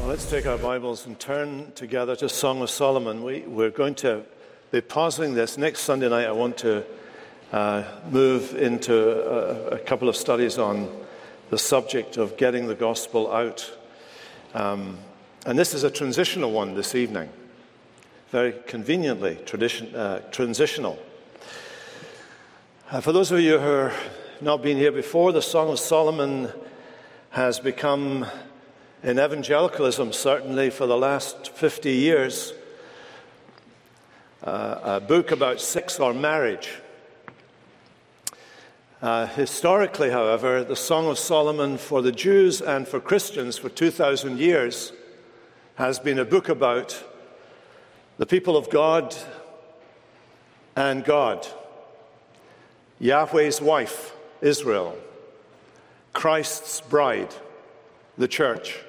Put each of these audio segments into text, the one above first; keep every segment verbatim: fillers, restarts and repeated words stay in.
Let's take our Bibles and turn together to Song of Solomon. We, we're going to be pausing this. Next Sunday night I want to uh, move into a, a couple of studies on the subject of getting the gospel out. Um, and this is a transitional one this evening. Very conveniently tradition, uh, transitional. Uh, for those of you who have not been here before, the Song of Solomon has become, in evangelicalism certainly for the last fifty years, uh, a book about sex or marriage. Uh, historically, however, the Song of Solomon for the Jews and for Christians for two thousand years has been a book about the people of God and God, Yahweh's wife, Israel, Christ's bride, the church.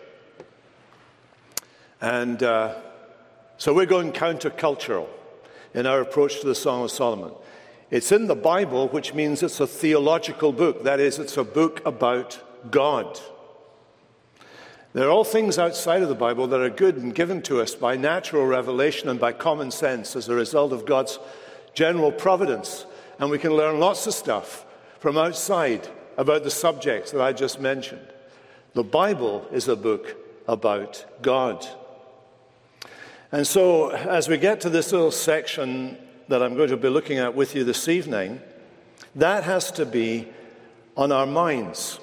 And uh, so we're going countercultural in our approach to the Song of Solomon. It's in the Bible, which means it's a theological book. That is, it's a book about God. There are all things outside of the Bible that are good and given to us by natural revelation and by common sense as a result of God's general providence. And we can learn lots of stuff from outside about the subjects that I just mentioned. The Bible is a book about God. And so, as we get to this little section that I'm going to be looking at with you this evening, that has to be on our minds.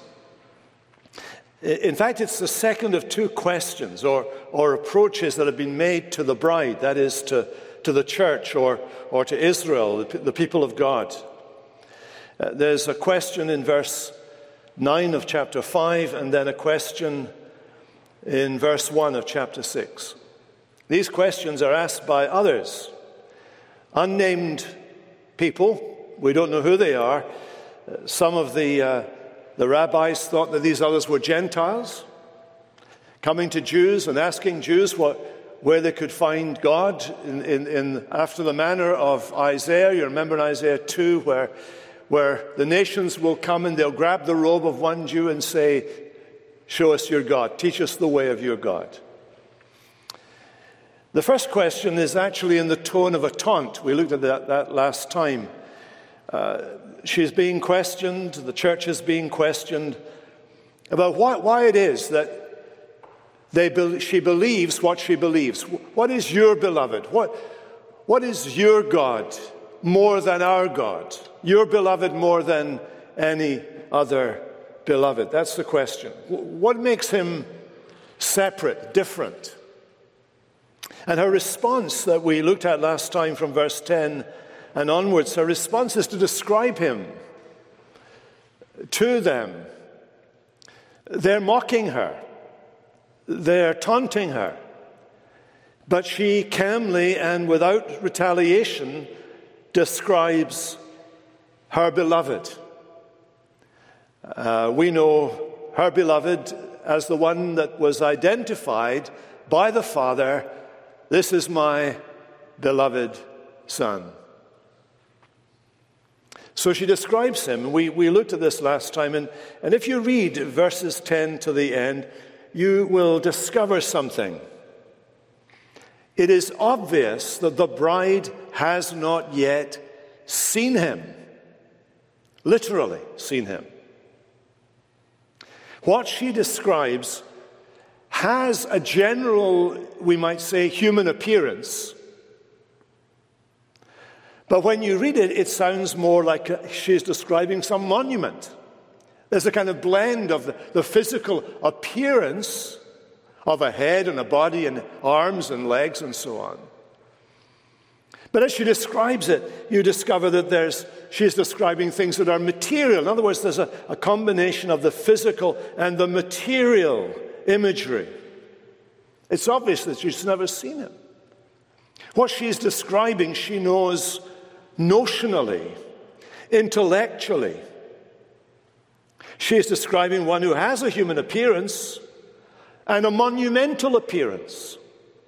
In fact, it's the second of two questions or, or approaches that have been made to the bride, that is, to, to the church or, or to Israel, the, the people of God. Uh, there's a question in verse nine of chapter five, and then a question in verse one of chapter six. These questions are asked by others, unnamed people. We don't know who they are. Uh, some of the, uh, the rabbis thought that these others were Gentiles, coming to Jews and asking Jews what, where they could find God in, in, in, after the manner of Isaiah. You remember in Isaiah two where where the nations will come and they'll grab the robe of one Jew and say, "Show us your God, teach us the way of your God." The first question is actually in the tone of a taunt. We looked at that, that last time. Uh, she's being questioned, the church is being questioned about why, why it is that they be, she believes what she believes. What is your beloved? What, what is your God more than our God? Your beloved more than any other beloved? That's the question. What makes him separate, different? And her response that we looked at last time from verse ten and onwards, her response is to describe him to them. They're mocking her. They're taunting her. But she calmly and without retaliation describes her beloved. Uh, we know her beloved as the one that was identified by the Father. This is my beloved Son. So she describes him. We, we looked at this last time, and, and if you read verses ten to the end, you will discover something. It is obvious that the bride has not yet seen him. Literally seen him. What she describes has a general, we might say, human appearance. But when you read it, it sounds more like a, she's describing some monument. There's a kind of blend of the, the physical appearance of a head and a body and arms and legs and so on. But as she describes it, you discover that there's she's describing things that are material. In other words, there's a, a combination of the physical and the material imagery. It's obvious that she's never seen him. What she's describing, she knows notionally, intellectually. She's describing one who has a human appearance and a monumental appearance.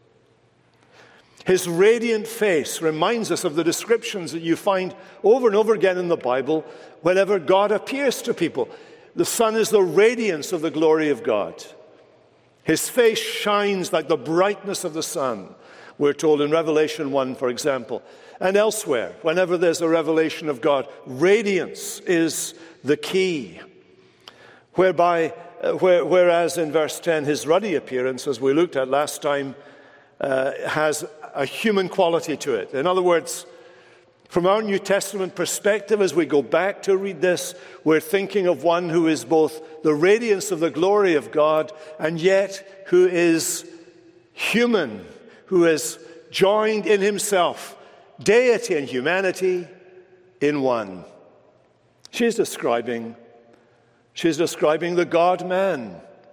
His radiant face reminds us of the descriptions that you find over and over again in the Bible whenever God appears to people. The sun is the radiance of the glory of God. His face shines like the brightness of the sun, we're told in Revelation one, for example. And elsewhere, whenever there's a revelation of God, radiance is the key. Whereby, uh, where, whereas in verse ten, his ruddy appearance, as we looked at last time, uh, has a human quality to it. In other words, from our New Testament perspective, as we go back to read this, we're thinking of one who is both the radiance of the glory of God and yet who is human, who is joined in himself, deity and humanity in one. She's describing, she's describing the God-man.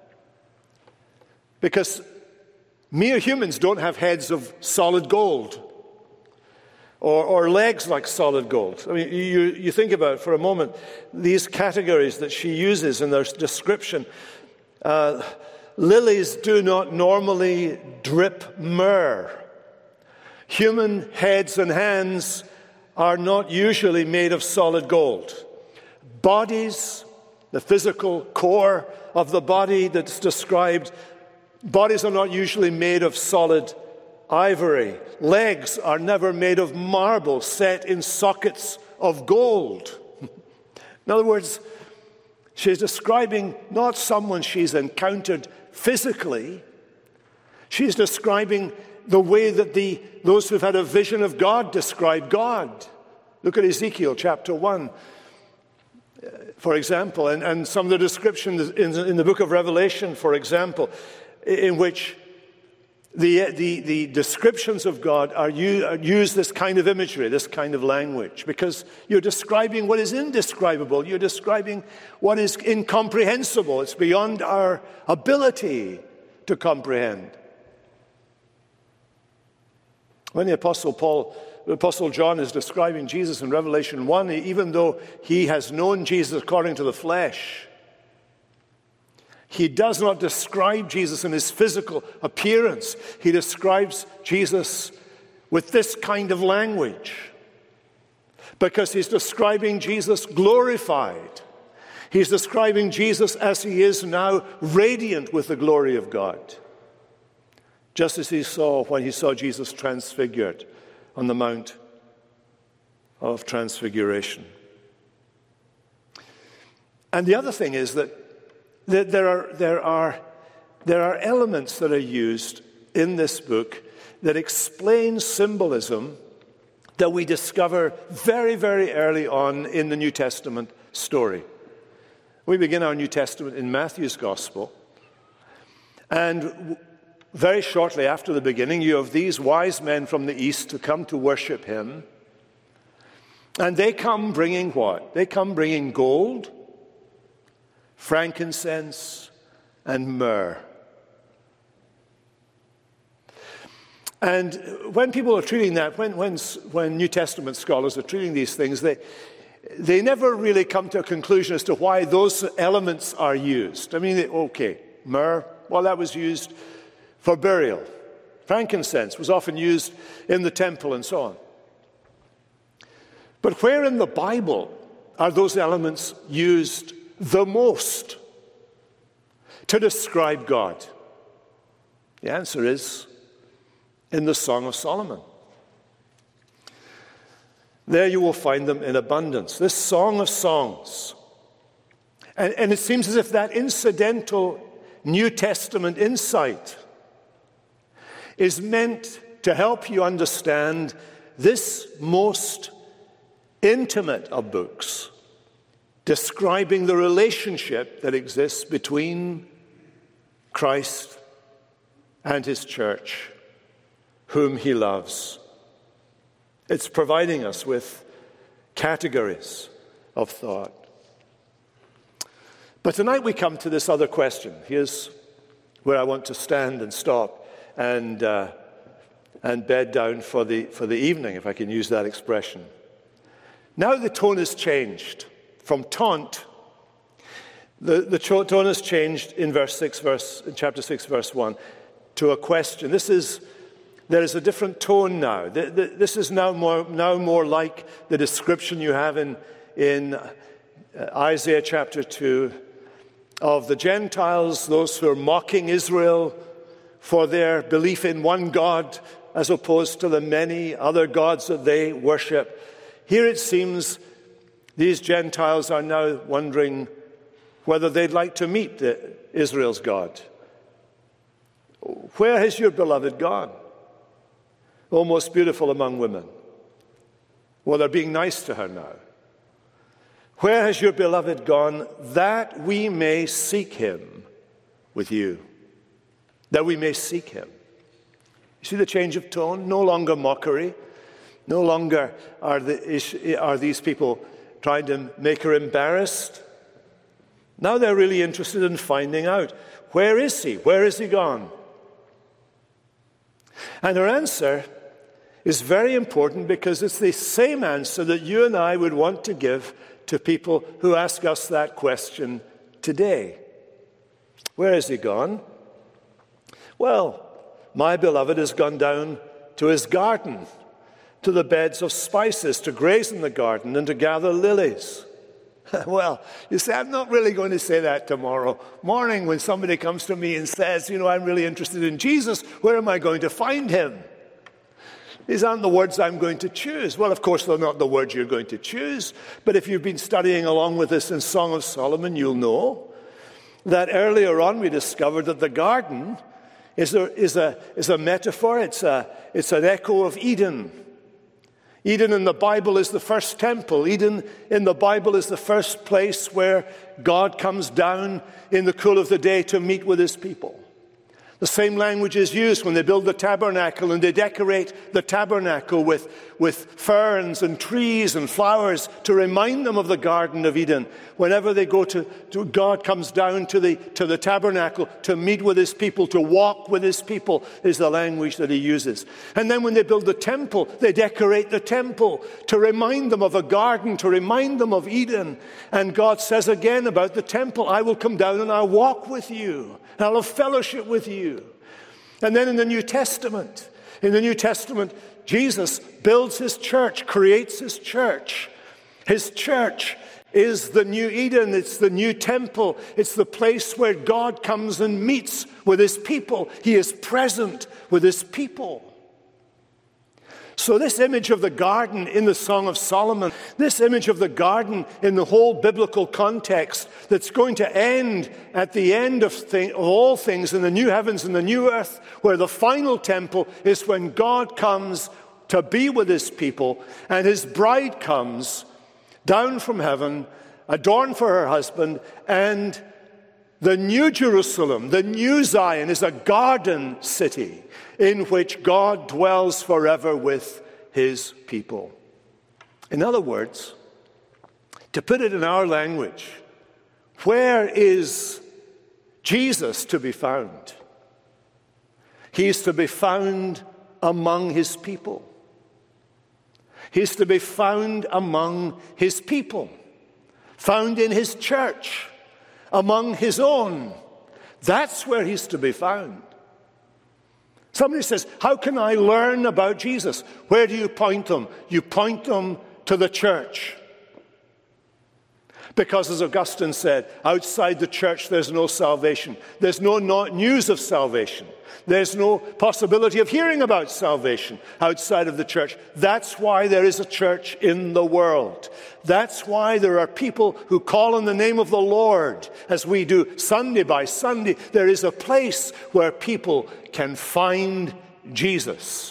Because mere humans don't have heads of solid gold. Or, or legs like solid gold. I mean, you, you think about it for a moment, these categories that she uses in their description. Uh, lilies do not normally drip myrrh. Human heads and hands are not usually made of solid gold. Bodies, the physical core of the body that's described, bodies are not usually made of solid ivory. Legs are never made of marble set in sockets of gold. In other words, she's describing not someone she's encountered physically. She's describing the way that the those who've had a vision of God describe God. Look at Ezekiel chapter one, for example, and, and some of the descriptions in, in the book of Revelation, for example, in which The, the, the descriptions of God are use this kind of imagery, this kind of language, because you're describing what is indescribable. You're describing what is incomprehensible. It's beyond our ability to comprehend. When the Apostle Paul, the Apostle John is describing Jesus in Revelation one, even though he has known Jesus according to the flesh, he does not describe Jesus in his physical appearance. He describes Jesus with this kind of language because he's describing Jesus glorified. He's describing Jesus as he is now, radiant with the glory of God, just as he saw when he saw Jesus transfigured on the Mount of Transfiguration. And the other thing is that There are, there, are, there are elements that are used in this book that explain symbolism that we discover very, very early on in the New Testament story. We begin our New Testament in Matthew's Gospel. And very shortly after the beginning, you have these wise men from the east who come to worship him. And they come bringing what? They come bringing gold, frankincense, and myrrh. And when people are treating that, when, when, when New Testament scholars are treating these things, they, they never really come to a conclusion as to why those elements are used. I mean, okay, myrrh, well, that was used for burial. Frankincense was often used in the temple and so on. But where in the Bible are those elements used the most to describe God? The answer is in the Song of Solomon. There you will find them in abundance. This Song of Songs. And, and it seems as if that incidental New Testament insight is meant to help you understand this most intimate of books, describing the relationship that exists between Christ and his church, whom he loves. It's providing us with categories of thought. But tonight we come to this other question. Here's where I want to stand and stop and uh, and bed down for the for the evening, if I can use that expression. Now the tone has changed from taunt. The, the tone has changed in verse six, verse in chapter six, verse one, to a question. This is there is a different tone now. This is now more now more like the description you have in in Isaiah chapter two of the Gentiles, those who are mocking Israel for their belief in one God as opposed to the many other gods that they worship. Here it seems these Gentiles are now wondering whether they'd like to meet the, Israel's God. Where has your beloved gone? O most beautiful among women. Well, they're being nice to her now. Where has your beloved gone, that we may seek him with you? That we may seek him. You see the change of tone? No longer mockery. No longer are, the, are these people trying to make her embarrassed. Now they're really interested in finding out, where is he? Where is he gone? And her answer is very important because it's the same answer that you and I would want to give to people who ask us that question today. Where is he gone? Well, my beloved has gone down to his garden, to the beds of spices, to graze in the garden and to gather lilies. Well, you say, I'm not really going to say that tomorrow morning when somebody comes to me and says, you know, I'm really interested in Jesus. Where am I going to find him? These aren't the words I'm going to choose. Well, of course, they're not the words you're going to choose. But if you've been studying along with us in Song of Solomon, you'll know that earlier on we discovered that the garden is a, is a, is a metaphor. It's, a, it's an echo of Eden. Eden in the Bible is the first temple. Eden in the Bible is the first place where God comes down in the cool of the day to meet with his people. The same language is used when they build the tabernacle and they decorate the tabernacle with, with ferns and trees and flowers to remind them of the Garden of Eden. Whenever they go to, to God comes down to the, to the tabernacle to meet with his people, to walk with his people, is the language that he uses. And then when they build the temple, they decorate the temple to remind them of a garden, to remind them of Eden. And God says again about the temple, I will come down and I'll walk with you. And I'll have fellowship with you. And then in the New Testament, in the New Testament, Jesus builds his church, creates his church. His church is the new Eden. It's the new temple. It's the place where God comes and meets with his people. He is present with his people. So this image of the garden in the Song of Solomon, this image of the garden in the whole biblical context that's going to end at the end of, thing, of all things in the new heavens and the new earth, where the final temple is when God comes to be with his people and his bride comes down from heaven, adorned for her husband, and the new Jerusalem, the new Zion, is a garden city in which God dwells forever with his people. In other words, to put it in our language, where is Jesus to be found? He is to be found among his people. He is to be found among his people, found in his church, among his own. That's where he's to be found. Somebody says, how can I learn about Jesus? Where do you point them? You point them to the church. Because as Augustine said, outside the church there's no salvation. There's no news of salvation. There's no possibility of hearing about salvation outside of the church. That's why there is a church in the world. That's why there are people who call on the name of the Lord, as we do Sunday by Sunday. There is a place where people can find Jesus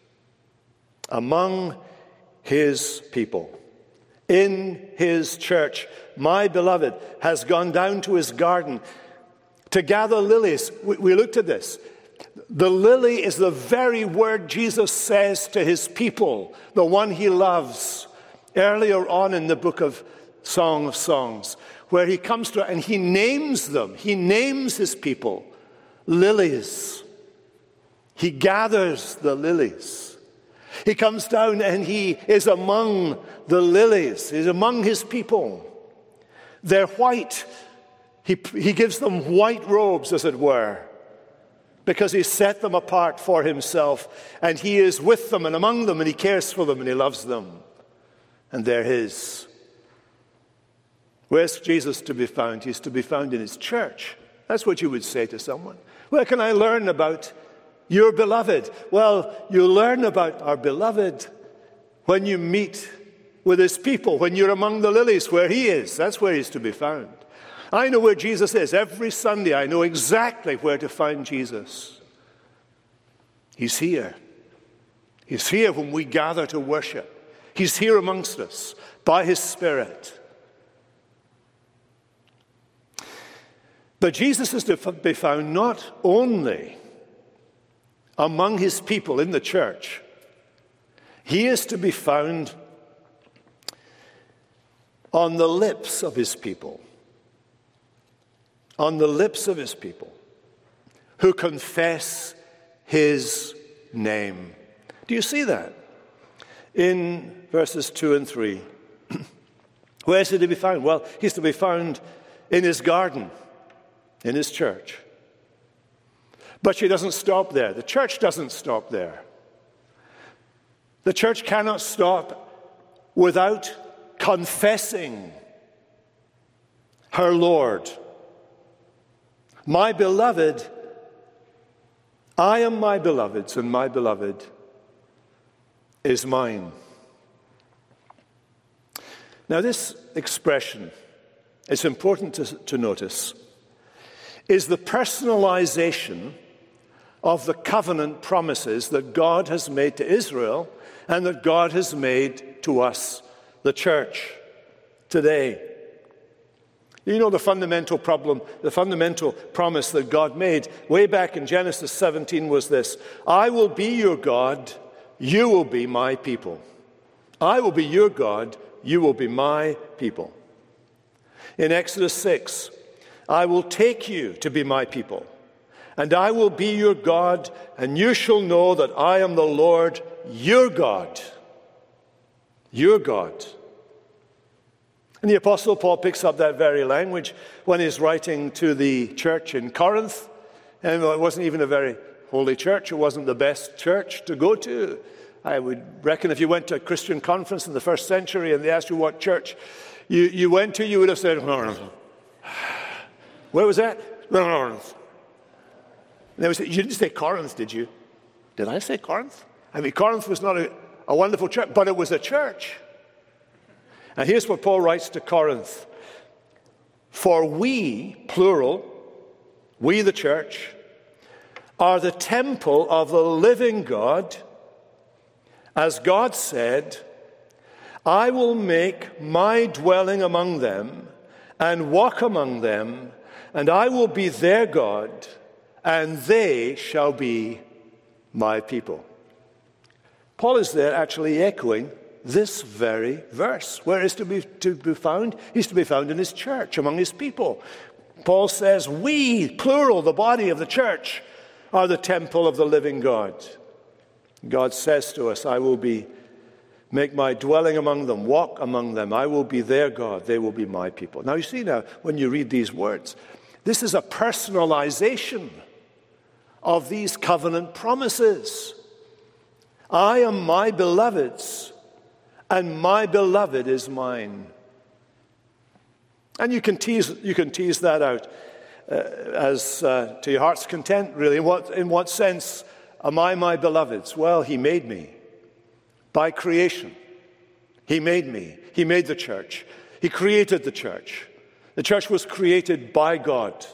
among his people. In his church, my beloved has gone down to his garden to gather lilies. We, we looked at this. The lily is the very word Jesus says to his people, the one he loves, earlier on in the book of Song of Songs, where he comes to and he names them. He names his people lilies. He gathers the lilies. He comes down and he is among the lilies. He's among his people. They're white. He, he gives them white robes, as it were, because he set them apart for himself. And he is with them and among them, and he cares for them and he loves them. And they're his. Where's Jesus to be found? He's to be found in his church. That's what you would say to someone. Where can I learn about your beloved? Well, you learn about our beloved when you meet with his people, when you're among the lilies where he is. That's where he's to be found. I know where Jesus is. Every Sunday I know exactly where to find Jesus. He's here. He's here when we gather to worship. He's here amongst us by his Spirit. But Jesus is to be found not only among his people in the church. He is to be found on the lips of his people. On the lips of his people who confess his name. Do you see that? In verses two and three. Where is he to be found? Well, he's to be found in his garden, in his church. But she doesn't stop there. The church doesn't stop there. The church cannot stop without confessing her Lord. My beloved, I am my beloved's, and my beloved is mine. Now, this expression, it's important to, to notice, is the personalization of the covenant promises that God has made to Israel and that God has made to us, the church, today. You know the fundamental problem, the fundamental promise that God made way back in Genesis seventeen was this: I will be your God, you will be my people. I will be your God, you will be my people. In Exodus six, I will take you to be my people, and I will be your God, and you shall know that I am the Lord, your God. Your God. And the Apostle Paul picks up that very language when he's writing to the church in Corinth. And it wasn't even a very holy church. It wasn't the best church to go to. I would reckon if you went to a Christian conference in the first century and they asked you what church you, you went to, you would have said, where was that? And they would say, you didn't say Corinth, did you? Did I say Corinth? I mean, Corinth was not a, a wonderful church, but it was a church. And here's what Paul writes to Corinth. For we, plural, we the church, are the temple of the living God. As God said, I will make my dwelling among them and walk among them, and I will be their God, and they shall be my people. Paul is there actually echoing this very verse. Where is to be to be found? He's to be found in his church, among his people. Paul says, we, plural, the body of the church, are the temple of the living God. God says to us, I will be, make my dwelling among them, walk among them. I will be their God. They will be my people. Now you see now, when you read these words, this is a personalization of these covenant promises. I am my beloved's, and my beloved is mine. And you can tease, you can tease that out uh, as uh, to your heart's content, really. In what, in what sense am I my beloved's? Well, he made me by creation. He made me. He made the church. He created the church. The church was created by God.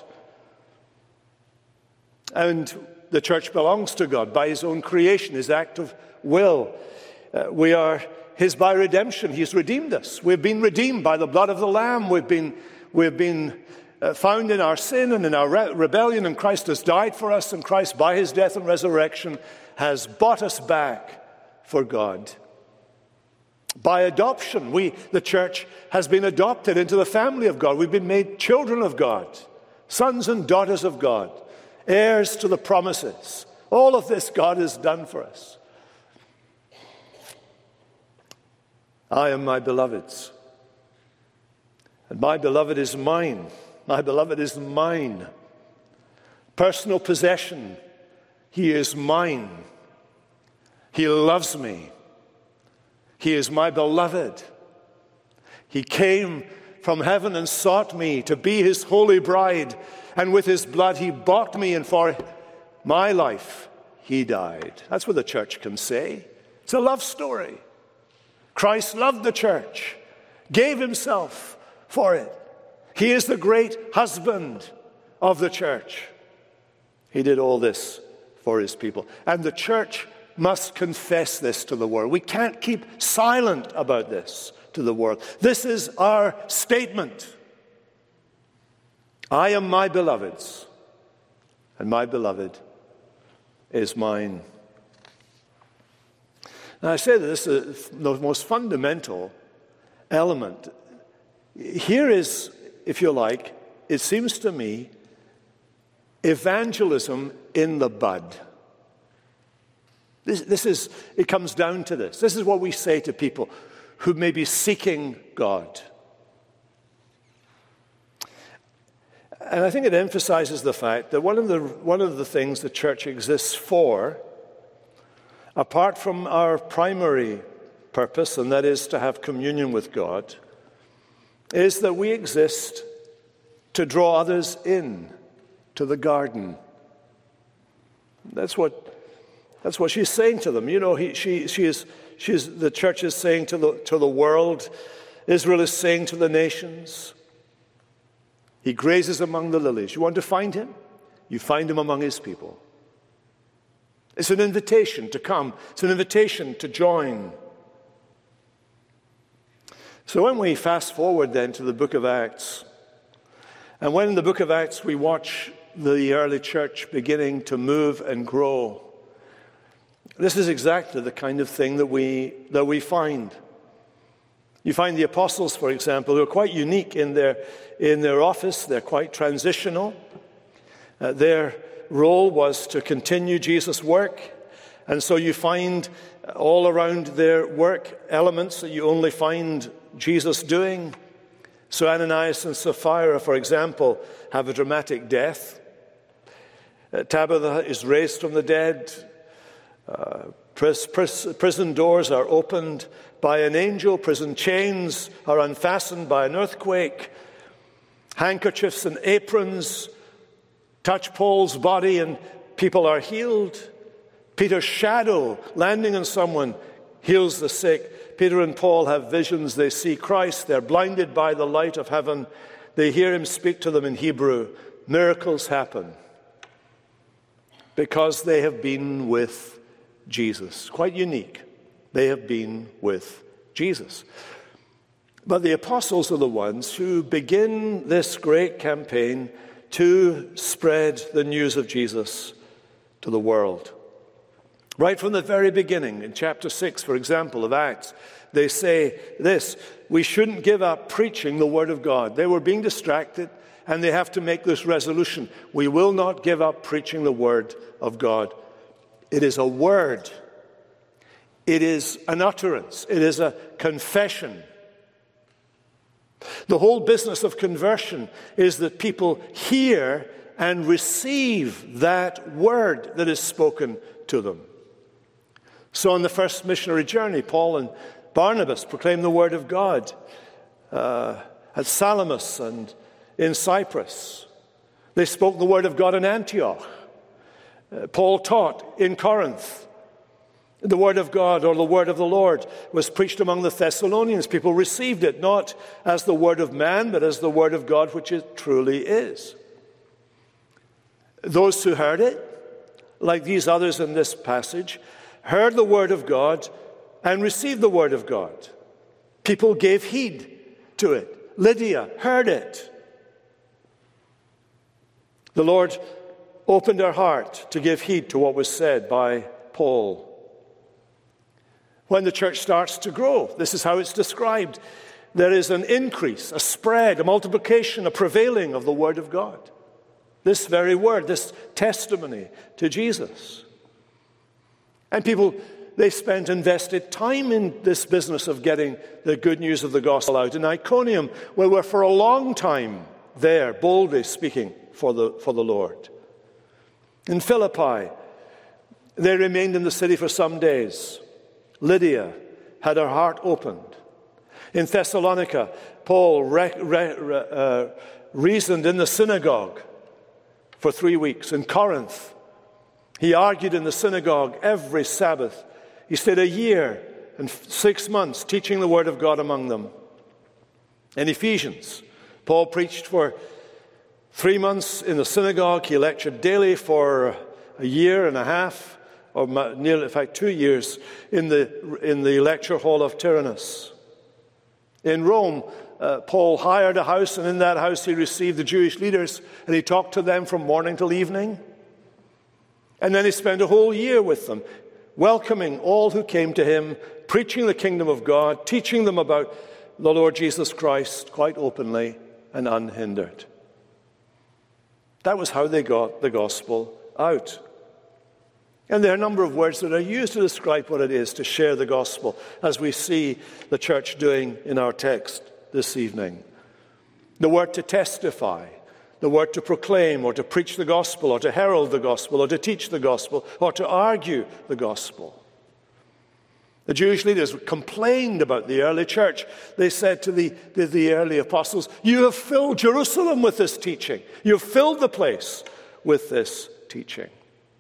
And the church belongs to God by his own creation, his act of will. Uh, we are his by redemption. He's redeemed us. We've been redeemed by the blood of the Lamb. We've been, we've been uh, found in our sin and in our re- rebellion, and Christ has died for us, and Christ, by his death and resurrection, has bought us back for God. By adoption, we, the church, has been adopted into the family of God. We've been made children of God, sons and daughters of God, heirs to the promises. All of this God has done for us. I am my beloved's, and my beloved is mine. My beloved is mine. Personal possession. He is mine. He loves me. He is my beloved. He came from heaven and sought me to be his holy bride. And with his blood he bought me, and for my life he died. That's what the church can say. It's a love story. Christ loved the church, gave himself for it. He is the great husband of the church. He did all this for his people. And the church must confess this to the world. We can't keep silent about this to the world. This is our statement. I am my beloved's, and my beloved is mine. Now I say that this is the most fundamental element. Here is, if you like, it seems to me, evangelism in the bud. This, this is, it comes down to this. This is what we say to people who may be seeking God. And I think it emphasizes the fact that one of the, one of the things the church exists for, apart from our primary purpose, and that is to have communion with God, is that we exist to draw others in to the garden. That's what that's what she's saying to them. You know, he, she she is she is the church is saying to the to the world. Israel is saying to the nations. He grazes among the lilies. You want to find him? You find him among his people. It's an invitation to come. It's an invitation to join. So when we fast forward then to the book of Acts, and when in the book of Acts we watch the early church beginning to move and grow, this is exactly the kind of thing that we that we find. You find the apostles, for example, who are quite unique in their in their office. They're quite transitional. Uh, their role was to continue Jesus' work, and so you find all around their work elements that you only find Jesus doing. So Ananias and Sapphira, for example, have a dramatic death. Uh, Tabitha is raised from the dead. Uh, pris- pris- prison doors are opened by an angel. Prison chains are unfastened by an earthquake. Handkerchiefs and aprons touch Paul's body and people are healed. Peter's shadow landing on someone heals the sick. Peter and Paul have visions. They see Christ. They're blinded by the light of heaven. They hear him speak to them in Hebrew. Miracles happen because they have been with Jesus. Quite unique. They have been with Jesus. But the apostles are the ones who begin this great campaign to spread the news of Jesus to the world. Right from the very beginning, in chapter six, for example, of Acts, they say this: we shouldn't give up preaching the word of God. They were being distracted, and they have to make this resolution. We will not give up preaching the word of God. It is a word. It is an utterance. It is a confession. The whole business of conversion is that people hear and receive that word that is spoken to them. So on the first missionary journey, Paul and Barnabas proclaimed the word of God uh, at Salamis and in Cyprus. They spoke the word of God in Antioch. Uh, Paul taught in Corinth. The word of God, or the word of the Lord, was preached among the Thessalonians. People received it not as the word of man, but as the word of God, which it truly is. Those who heard it, like these others in this passage, heard the word of God and received the word of God. People gave heed to it. Lydia heard it. The Lord opened her heart to give heed to what was said by Paul. When the church starts to grow, this is how it's described. There is an increase, a spread, a multiplication, a prevailing of the word of God. This very word, this testimony to Jesus. And people, they spent, invested time in this business of getting the good news of the gospel out. In Iconium, where we're for a long time there, boldly speaking for the, for the Lord. In Philippi, they remained in the city for some days. Lydia had her heart opened. In Thessalonica, Paul re- re- re- uh, reasoned in the synagogue for three weeks. In Corinth, he argued in the synagogue every Sabbath. He stayed a year and six months teaching the word of God among them. In Ephesians, Paul preached for three months in the synagogue. He lectured daily for a year and a half, or nearly, in fact, two years in the, in the lecture hall of Tyrannus. In Rome, uh, Paul hired a house, and in that house he received the Jewish leaders, and he talked to them from morning till evening. And then he spent a whole year with them, welcoming all who came to him, preaching the kingdom of God, teaching them about the Lord Jesus Christ quite openly and unhindered. That was how they got the gospel out. And there are a number of words that are used to describe what it is to share the gospel, as we see the church doing in our text this evening. The word to testify, the word to proclaim, or to preach the gospel, or to herald the gospel, or to teach the gospel, or to argue the gospel. The Jewish leaders complained about the early church. They said to the, the, the early apostles, "You have filled Jerusalem with this teaching. You have filled the place with this teaching."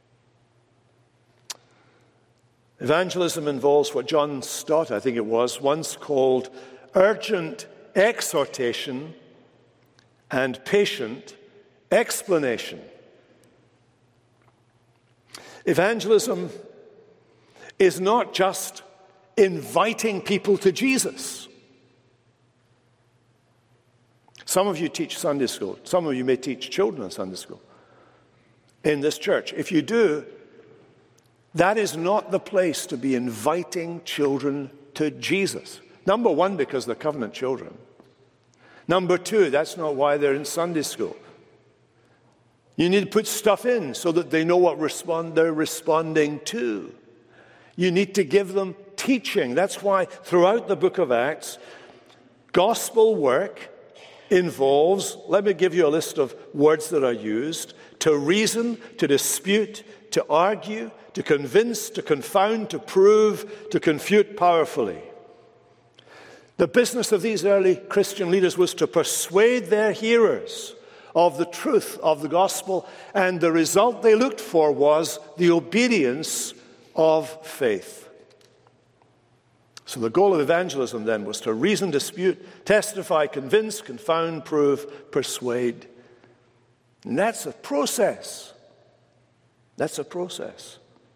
Evangelism involves what John Stott, I think it was, once called urgent exhortation and patient explanation. Evangelism is not just inviting people to Jesus. Some of you teach Sunday school. Some of you may teach children in Sunday school in this church. If you do, that is not the place to be inviting children to Jesus. Number one, because they're covenant children. Number two, that's not why they're in Sunday school. You need to put stuff in so that they know what respond they're responding to. You need to give them teaching. That's why throughout the book of Acts, gospel work involves, let me give you a list of words that are used, to reason, to dispute, to argue, to convince, to confound, to prove, to confute powerfully. The business of these early Christian leaders was to persuade their hearers of the truth of the gospel, and the result they looked for was the obedience of faith. So the goal of evangelism then was to reason, dispute, testify, convince, confound, prove, persuade. And that's a process. That's a process.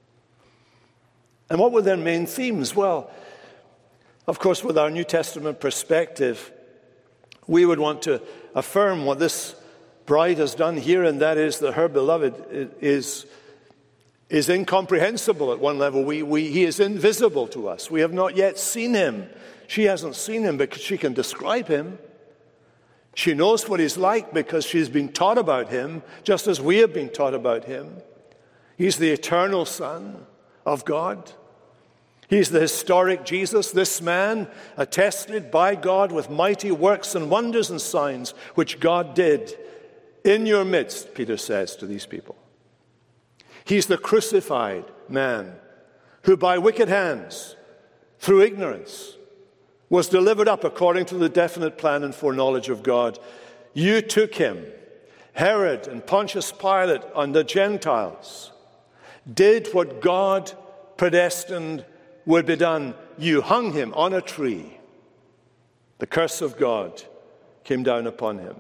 And what were their main themes? Well, of course, with our New Testament perspective, we would want to affirm what this bride has done here, and that is that her beloved is, is incomprehensible at one level. We, we, he is invisible to us. We have not yet seen him. She hasn't seen him because she can describe him. She knows what he's like because she's been taught about him, just as we have been taught about him. He's the eternal Son of God. He's the historic Jesus, this man attested by God with mighty works and wonders and signs, which God did in your midst, Peter says to these people. He's the crucified man who by wicked hands, through ignorance, was delivered up according to the definite plan and foreknowledge of God. You took him, Herod and Pontius Pilate and the Gentiles, did what God predestined would be done. You hung him on a tree. The curse of God came down upon him.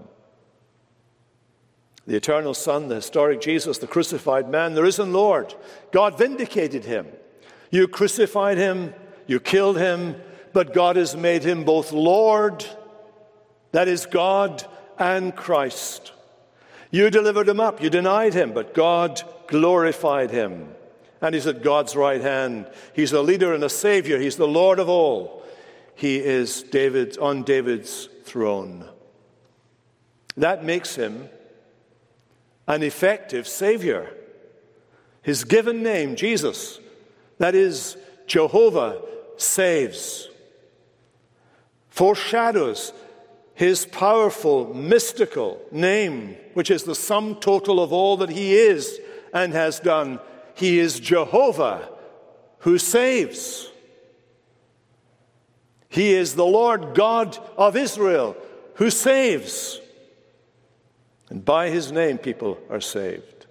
The eternal Son, the historic Jesus, the crucified man, the risen Lord, God vindicated him. You crucified him, you killed him, but God has made him both Lord, that is God, and Christ. You delivered him up, you denied him, but God glorified him. And he's at God's right hand. He's a leader and a savior. He's the Lord of all. He is David on David's throne. That makes him an effective savior. His given name, Jesus, that is Jehovah saves, foreshadows his powerful, mystical name, which is the sum total of all that he is and has done. He is Jehovah who saves. He is the Lord God of Israel who saves. And by his name people are saved.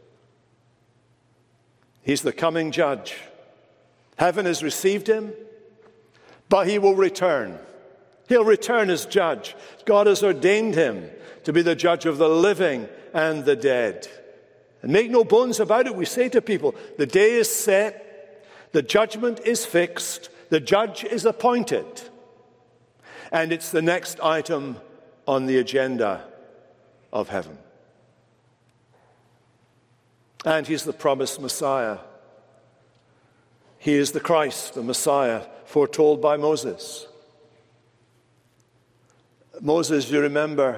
He's the coming judge. Heaven has received him, but he will return. He'll return as judge. God has ordained him to be the judge of the living and the dead. And make no bones about it, we say to people, the day is set, the judgment is fixed, the judge is appointed. And it's the next item on the agenda of heaven. And he's the promised Messiah. He is the Christ, the Messiah, foretold by Moses. Moses, you remember,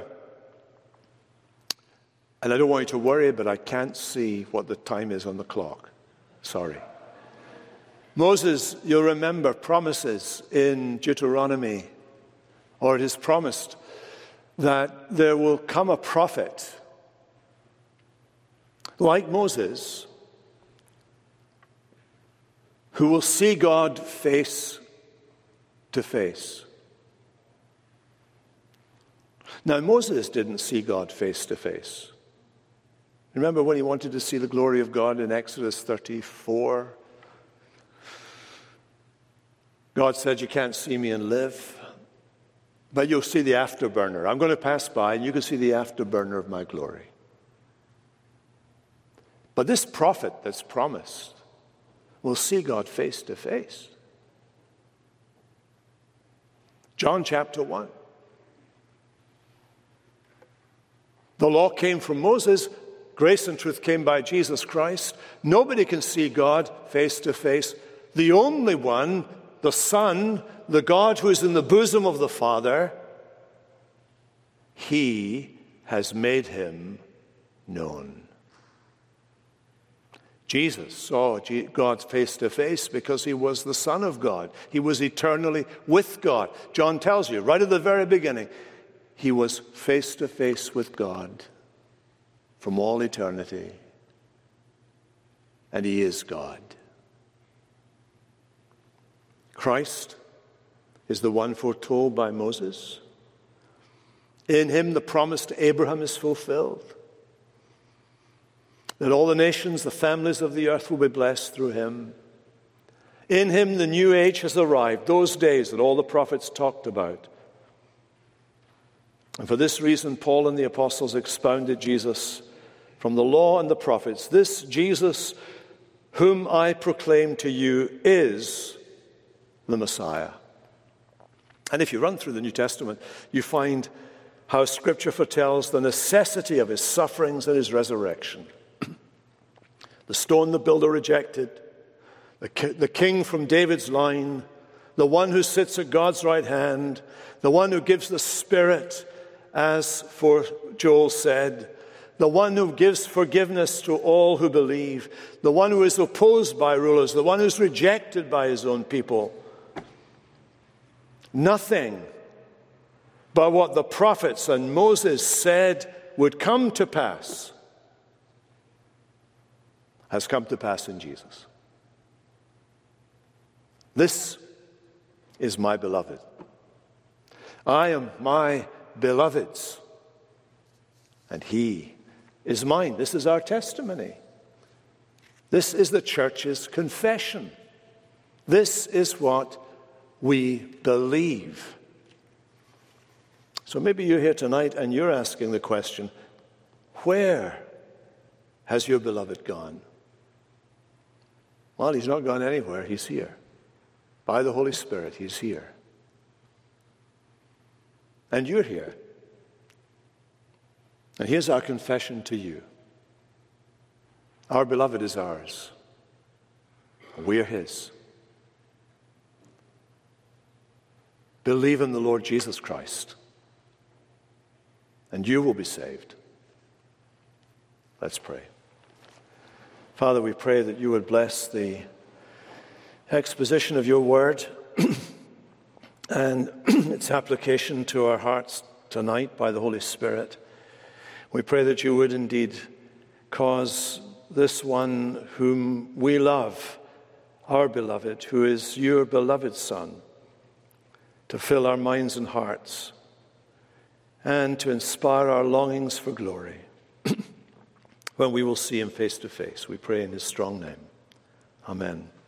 and I don't want you to worry, but I can't see what the time is on the clock. Sorry. Moses, you'll remember, promises in Deuteronomy, or it is promised, that there will come a prophet like Moses who will see God face to face. Now, Moses didn't see God face to face. Remember when he wanted to see the glory of God in Exodus thirty-four? God said, you can't see me and live, but you'll see the afterburner. I'm going to pass by and you can see the afterburner of my glory. But this prophet that's promised will see God face to face. John chapter one. The law came from Moses. Grace and truth came by Jesus Christ. Nobody can see God face to face. The only one, the Son, the God who is in the bosom of the Father, he has made him known. Jesus saw God face to face because he was the Son of God. He was eternally with God. John tells you right at the very beginning, he was face to face with God from all eternity. And he is God. Christ is the one foretold by Moses. In him the promise to Abraham is fulfilled, that all the nations, the families of the earth will be blessed through him. In him the new age has arrived, those days that all the prophets talked about. And for this reason, Paul and the apostles expounded Jesus from the law and the prophets. This Jesus, whom I proclaim to you, is the Messiah. And if you run through the New Testament, you find how Scripture foretells the necessity of his sufferings and his resurrection. The stone the builder rejected, the, ki- the king from David's line, the one who sits at God's right hand, the one who gives the Spirit, as for Joel said, the one who gives forgiveness to all who believe, the one who is opposed by rulers, the one who is rejected by his own people. Nothing but what the prophets and Moses said would come to pass has come to pass in Jesus. This is my beloved. I am my beloved's, and he is mine. This is our testimony. This is the church's confession. This is what we believe. So maybe you're here tonight and you're asking the question, where has your beloved gone? Well, he's not gone anywhere. He's here. By the Holy Spirit, he's here. And you're here. And here's our confession to you. Our beloved is ours. We're his. Believe in the Lord Jesus Christ, and you will be saved. Let's pray. Father, we pray that you would bless the exposition of your word and its application to our hearts tonight by the Holy Spirit. We pray that you would indeed cause this one whom we love, our beloved, who is your beloved Son, to to fill our minds and hearts, and to inspire our longings for glory when we will see him face to face. We pray in his strong name. Amen.